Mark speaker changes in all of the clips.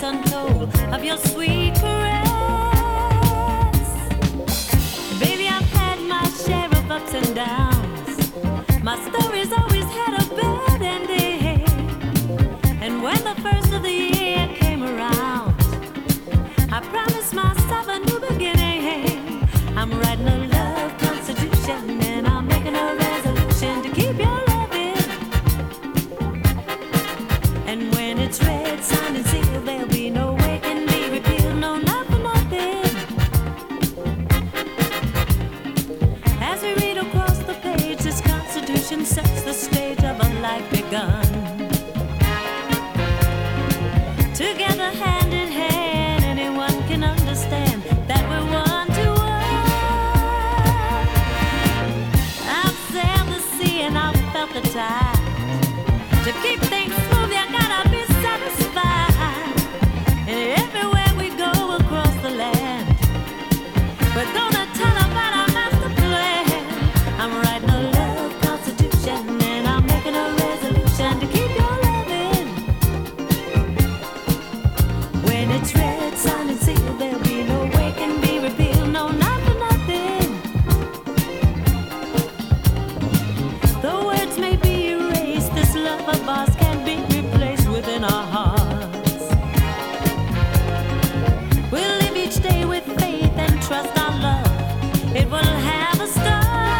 Speaker 1: untold of your sweet caress. Baby, I've had my share of ups and downs. My story's always had a bad ending. And when the first of the year came around, I promised myself a new beginning. I'm writing a love constitution and I'm making a resolution to keep your loving. And when it's read, signed and sealed, there'll be no way can be repealed, no, not for nothing. As we read across the page, this constitution sets the stage of a life begun. Together hand in hand, anyone can understand that we're one to one. I've sailed the sea and I've felt the tide. To keep things smooth, you gotta be satisfied. And everywhere we go across the land, we're gonna tell about our master plan. I'm writing a love constitution and I'm making a resolution to keep your loving. When it's read, signed and sealed, there'll be no way can be repealed, no, not for nothing. The words may be erased, this love of ours can be replaced within our hearts. We'll live each day with faith and trust our love. It will have a start.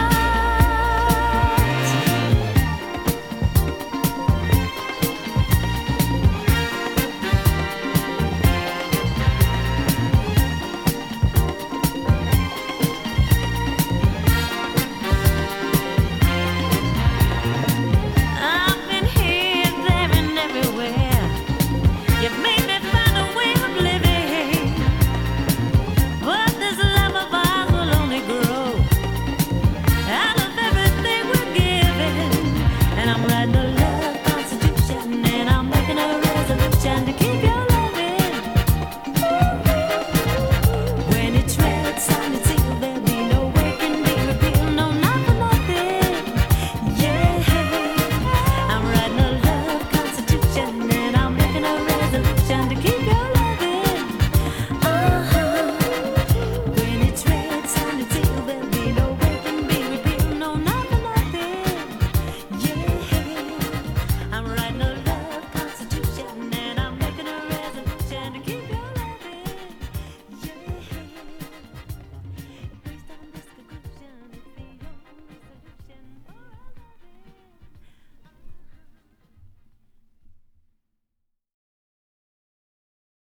Speaker 1: I've been here, there, and everywhere. You've made me find a way of living. But this love of ours will only grow out of everything we're given. And I'm writing a